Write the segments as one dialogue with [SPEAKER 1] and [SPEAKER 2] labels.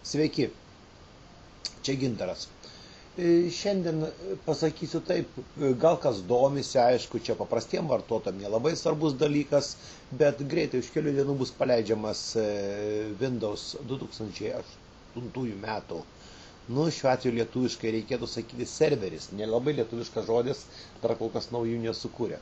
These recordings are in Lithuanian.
[SPEAKER 1] Sveiki, čia Gintaras. Šiandien pasakysiu taip, gal kas domisi, aišku, čia paprastiem vartotojam nelabai svarbus dalykas, bet greitai už kelių dienų bus paleidžiamas Windows 2008 metų. Šiuo atveju lietuviškai reikėtų sakyti serveris, nelabai lietuviškas žodis, dar kol kas naujų nesukūrė.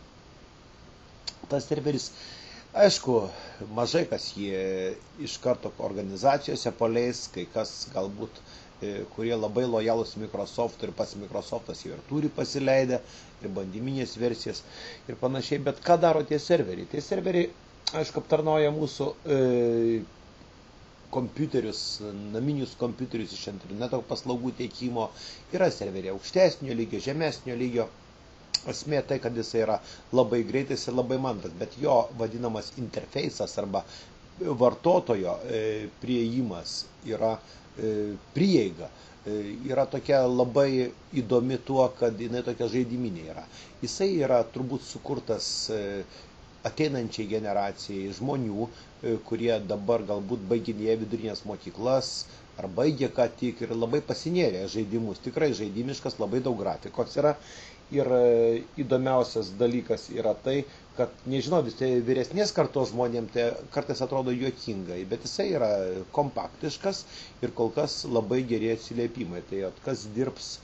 [SPEAKER 1] Tas serveris, aišku, mažai kas jį iš karto organizacijose paleis, kai kas galbūt, kurie labai lojalūs Microsoft ir pats Microsoftas jau ir turi pasileidę, ir bandyminės versijas ir panašiai, bet ką daro tie serveriai? Tie serveriai, aišku, aptarnauja mūsų kompiuterius, naminius kompiuterius iš interneto paslaugų teikimo, yra serveriai aukštesnio lygio, žemesnio lygio. Esmė tai, kad jis yra labai greitas ir labai mandras, bet jo vadinamas interfeisas arba vartotojo priėjimas yra prieiga. Yra tokia labai įdomi tuo, kad jinai tokia žaidiminė yra. Jisai yra turbūt sukurtas ateinančiai generacijai žmonių, kurie dabar galbūt baiginėja vidurinės mokyklas ar baigė ką tik ir labai pasinėrė žaidimus. Tikrai žaidimiškas, labai daug grafikos yra. Ir įdomiausias dalykas yra tai, kad, nežinau, vyresnės kartos žmonėms tai kartais atrodo juokingai, bet jisai yra kompaktiškas ir kol kas labai geri atsiliepimai. Tai kas dirbs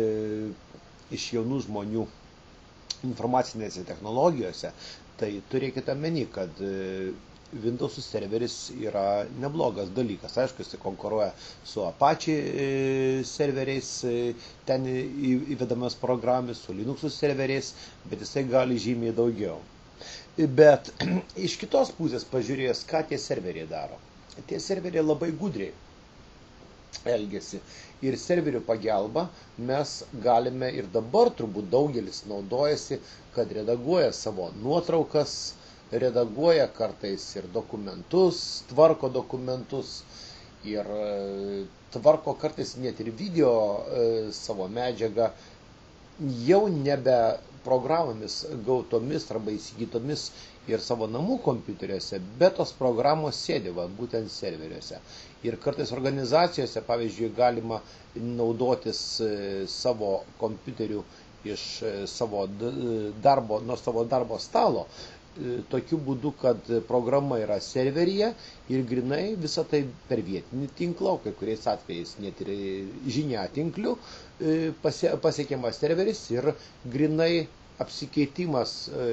[SPEAKER 1] iš jaunų žmonių informacinėse technologijose, tai turėkite omeny, kad Windows serveris yra neblogas dalykas. Aišku, jis konkuruoja su Apache serveriais, ten įvedamas programas, su Linux serveriais, bet jisai gali žymiai daugiau. Bet iš kitos pusės pažiūrėjus, ką tie serveriai daro. Tie serveriai labai gudriai elgesi. Ir serverių pagalba mes galime ir dabar turbūt daugelis naudojasi, kad redaguoja savo nuotraukas, redaguoja kartais ir dokumentus, tvarko dokumentus ir tvarko kartais net ir video savo medžiagą jau nebe programomis gautomis arba įsigytomis ir savo namų kompiuteriuose, bet tos programos sėdi būtent serveriuose. Ir kartais organizacijose, pavyzdžiui, galima naudotis savo kompiuteriu iš savo darbo, nuo savo darbo stalo, tokiu būdu, kad programa yra serveryje ir grinai visą tai per vietinį tinklą, o kai kuriais atvejais net ir žiniatinkliu pasiekiamas serveris ir grinai apsikeitimas,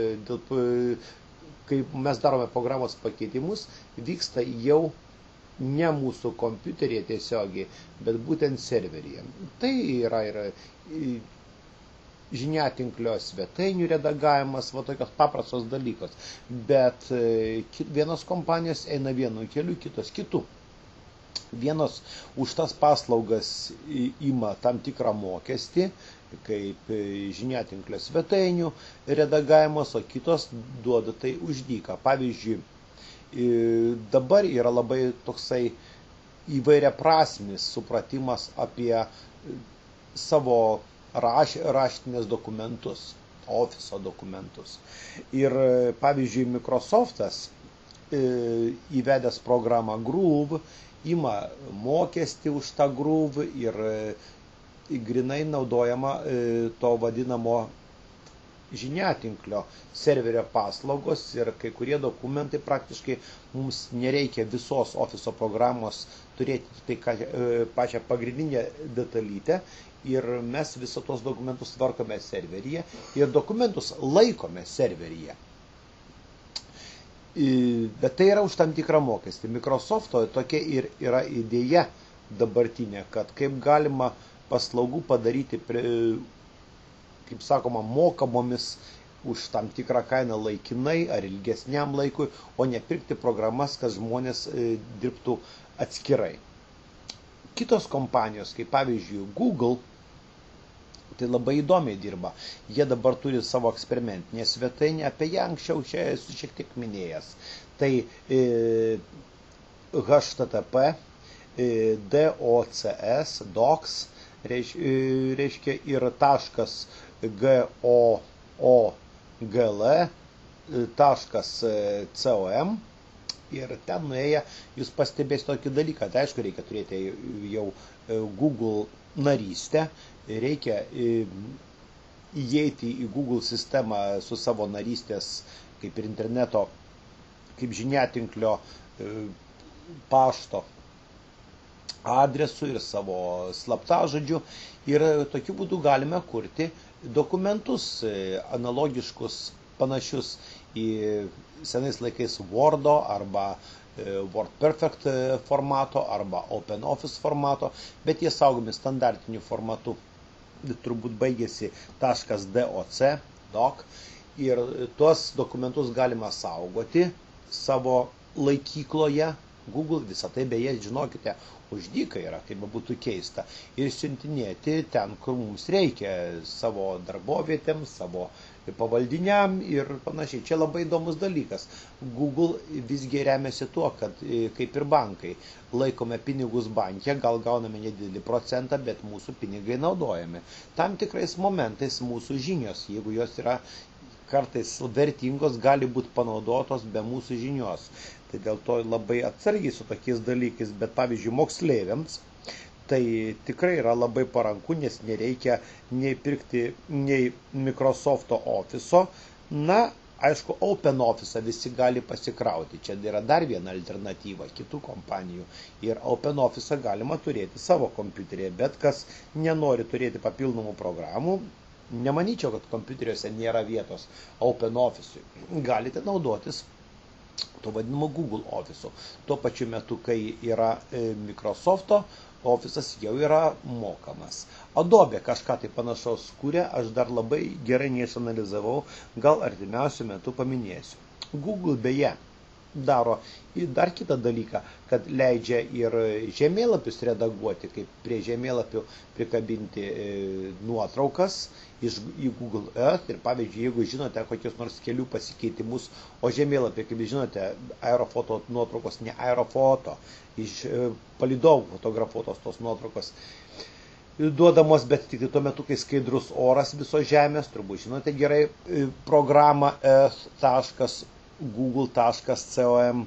[SPEAKER 1] kai mes darome programos pakeitimus, vyksta jau ne mūsų kompiuteryje tiesiogiai, bet būtent serveryje. Tai yra ir žiniatinklio svetainių redagavimas, tokios paprastos dalykos. Bet vienos kompanijos eina vienu keliu, kitos kitų. Vienos už tas paslaugas ima tam tikrą mokestį, kaip žiniatinklio svetainių redagavimas, o kitos duoda tai už dyką. Pavyzdžiui, dabar yra labai toksai įvairiaprasmis supratimas apie savo raštinės dokumentus, Office dokumentus. Ir pavyzdžiui, Microsoftas įvedęs programą Groove, ima mokestį už tą Groove ir grinai naudojama to vadinamo žiniatinklio serverio paslaugos ir kai kurie dokumentai praktiškai mums nereikia visos Office programos turėti tai pačią pagrindinę detalytę ir mes visos tos dokumentus tvarkome serveryje ir dokumentus laikome serveryje. Bet tai yra už tam tikrą mokestį. Microsofto tokia ir yra idėja dabartinė, kad kaip galima paslaugų padaryti, kaip sakoma, mokamomis už tam tikrą kainą laikinai ar ilgesniam laikui, o ne pirkti programas, kad žmonės dirbtų atskirai. Kitos kompanijos, kaip pavyzdžiui Google, tai labai įdomiai dirba. Jie dabar turi savo eksperimentinę svetainę, apie ją anksčiau čia esu šiek tiek minėjęs. Tai HTTP, DOCS, DOCS, reiškia ir .gogl, .com Ir ten nuėję jūs pastebėsite tokį dalyką. Tai aišku, reikia turėti jau Google narystę, reikia įeiti į Google sistemą su savo narystės, kaip ir interneto, kaip žiniatinklio pašto adresu ir savo slaptažodžiu. Ir tokiu būdu galime kurti dokumentus analogiškus, panašius į senais laikais Wordo arba WordPerfect formato arba OpenOffice formato, bet jie saugomi standartiniu formatu. Turbūt baigėsi .doc ir tuos dokumentus galima saugoti savo laikykloje Google. Visą tai beje, žinokite, už dyką yra, kaip būtų keista, ir siuntinėti ten, kur mums reikia, savo darbovietėms, savo pavaldiniam ir panašiai. Čia labai įdomus dalykas. Google visgi remiasi tuo, kad kaip ir bankai, laikome pinigus banke, gal gauname nedidelį procentą, bet mūsų pinigai naudojami. Tam tikrais momentais mūsų žinios, jeigu jos yra kartais vertingos, gali būti panaudotos be mūsų žinios. Tai dėl to labai atsargiai su tokiais dalykais, bet pavyzdžiui moksleiviams tai tikrai yra labai paranku, nes nereikia nei pirkti nei Microsoft'o Office'o. Na, aišku, OpenOffice'ą visi gali pasikrauti. Čia yra dar viena alternatyva kitų kompanijų. Ir OpenOffice'ą galima turėti savo kompiuterėje, bet kas nenori turėti papildomų programų, nemanyčiau, kad kompiuteriuose nėra vietos OpenOffice'ui. Galite naudotis to vadinamo Google Office'u. Tuo pačiu metu, kai yra Microsoft'o Office'as jau yra mokamas. Adobe kažką tai panašaus kūrė, aš dar labai gerai neišanalizavau, gal artimiausiu metu paminėsiu. Google beje daro dar kitą dalyką, kad leidžia ir žemėlapius redaguoti, kaip prie žemėlapių prikabinti nuotraukas į Google Earth. Ir pavyzdžiui, jeigu žinote kokius nors kelių pasikeitimus, o žemėlapį, kaip žinote, aerofoto nuotraukos, ne aerofoto, iš palydovų fotografuotos tos nuotraukos duodamos, bet tik tuo metu, kai skaidrus oras visos žemės, turbūt žinote gerai programą earth.google.com,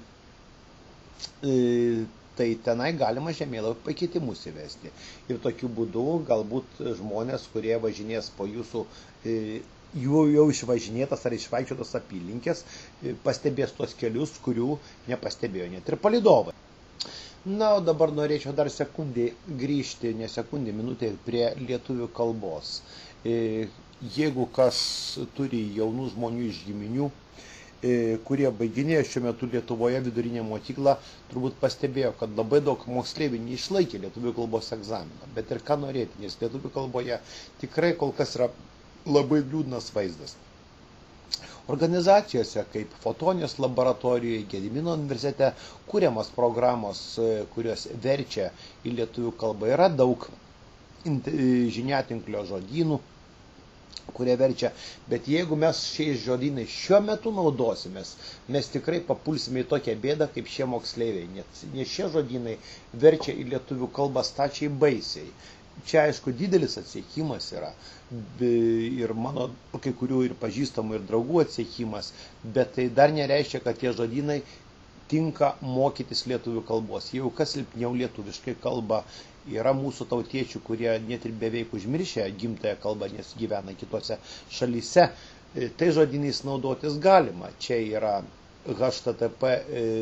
[SPEAKER 1] tai tenai galima žemėlapio pakeitimus įvesti. Ir tokiu būdu galbūt žmonės, kurie važinės po jūsų jau išvažinėtas ar išvaikščiotas apylinkės, pastebės tuos kelius, kurių nepastebėjo net ir palydovai. Na, o dabar norėčiau dar sekundį grįžti, ne sekundį, minutę prie lietuvių kalbos. Jeigu kas turi jaunų žmonių iš giminių, kurie baiginėjo šiuo metu Lietuvoje vidurinę mokyklą, turbūt pastebėjo, kad labai daug moksleivių neišlaikė lietuvių kalbos egzaminą. Bet ir ką norėti, nes lietuvių kalboje tikrai kol kas yra labai liūdnas vaizdas. Organizacijose kaip Fotonijos laboratorijoje, Gedimino universitete kuriamas programos, kurios verčia į lietuvių kalbą. Yra daug žiniatinklio žodynų, kurie verčia, bet jeigu mes šiais žodynais šiuo metu naudosimės, mes tikrai papulsime į tokią bėdą kaip šie moksleiviai, nes šie žodynai verčia į lietuvių kalbą stačiai baisiai. Čia aišku didelis atsiekimas yra ir mano kai kurių ir pažįstamų ir draugų atsiekimas, bet tai dar nereiškia, kad tie žodynai tinka mokytis lietuvių kalbos. Jeigu kas silpniau lietuviškai kalba, yra mūsų tautiečių, kurie net ir beveik užmiršę gimtąją kalbą, nes gyvena kitose šalyse, tai žodynais naudotis galima. Čia yra http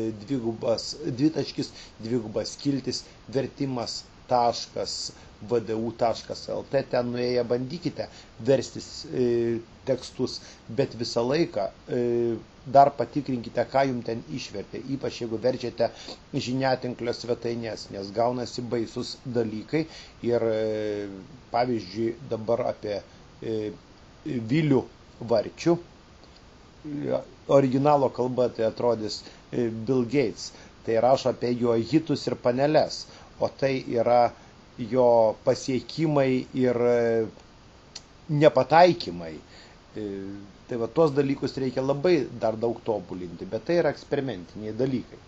[SPEAKER 1] vertimas vdu.lt, ten nuėję bandykite verstis tekstus, bet visą laiką dar patikrinkite, ką jums ten išvertė, ypač jeigu verčiate žiniatinklio svetainės, nes gaunasi baisus dalykai. Ir pavyzdžiui dabar apie Vilių Varčių, originalo kalba tai atrodys Bill Gates, tai rašo apie jo hitus ir paneles, o tai yra jo pasiekimai ir nepataikymai. Tai va, tuos dalykus reikia labai dar daug tobulinti, bet tai yra eksperimentiniai dalykai.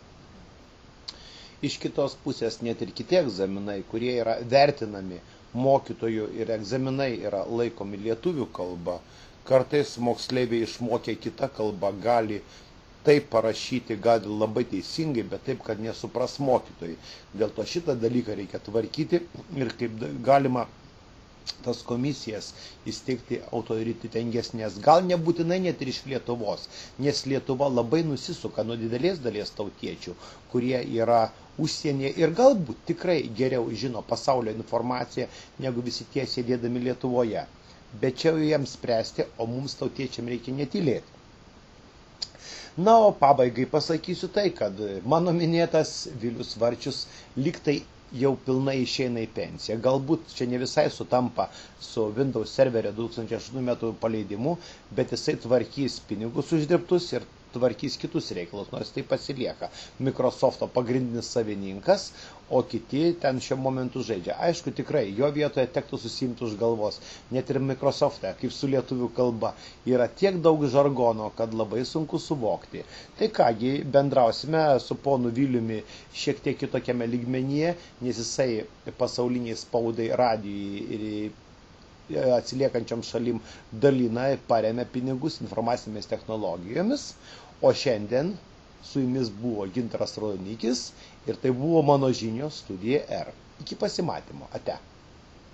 [SPEAKER 1] Iš kitos pusės net ir kiti egzaminai, kurie yra vertinami mokytojų ir egzaminai yra laikomi lietuvių kalba, kartais moksleiviai išmokę kitą kalbą gali taip parašyti gali labai teisingai, bet taip, kad nesupras mokytojai. Dėl to šitą dalyką reikia tvarkyti ir kaip galima tas komisijas įsteigti autoritetingesnės, gal nebūtinai net ir iš Lietuvos, nes Lietuva labai nusisuka nuo didelės dalies tautiečių, kurie yra užsienyje ir galbūt tikrai geriau žino pasaulio informaciją, negu visi tie sėdėdami Lietuvoje. Bet čia jau jiems spręsti, o mums tautiečiam reikia netylėti. Na, o pabaigai pasakysiu tai, kad mano minėtas Vilius Varčius liktai jau pilnai išeina į pensiją. Galbūt čia ne visai sutampa su Windows serverio 2008 metų paleidimu, bet jisai tvarkys pinigus uždirbtus ir tvarkys kitus reikalus, nors tai pasilieka Microsofto pagrindinis savininkas, o kiti ten šiuo momentu žaidžia. Aišku, tikrai, jo vietoje tektų susimti už galvos. Net ir Microsoft'e, kaip su lietuvių kalba, yra tiek daug žargono, kad labai sunku suvokti. Tai kągi, bendrausime su ponu Viliumi šiek tiek kitokiame lygmenyje, nes jisai pasauliniai spaudai, radijai ir atsiliekančiam šalim dalina ir paremia pinigus informacinėmis technologijomis. O šiandien su jumis buvo Gintaras Raudonikis ir tai buvo mano žinios studija R. Iki pasimatymo. Ate.